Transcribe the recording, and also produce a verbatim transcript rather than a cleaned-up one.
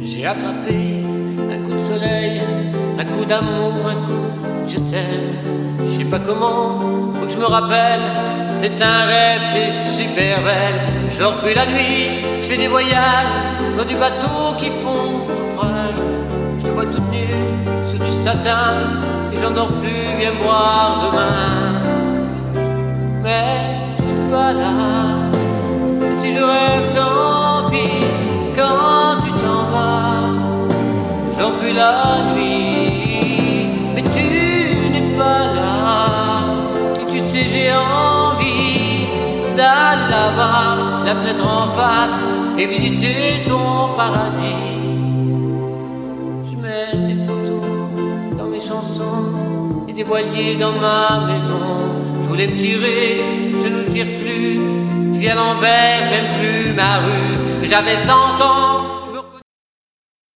J'ai attrapé un coup de soleil, un coup d'amour, un coup de je t'aime. Je sais pas comment, faut que je me rappelle. C'est un rêve, t'es super belle. Je dors plus la nuit, je fais des voyages, je vois du bateau qui font naufrage. Je te vois toute nue, sur du satin, et j'en dors plus, viens me voir demain. Mais t'es pas là, et si je rêve tant pis, quand tu t'en vas, j'en plus la nuit, mais tu n'es pas là. Et tu sais j'ai envie d'aller là-bas, la fenêtre en face, et visiter ton paradis. Je mets des photos dans mes chansons et des voiliers dans ma maison. Je voulais me tirer, je ne me tire plus. Je vis à l'envers, j'aime plus ma rue. J'avais cent ans,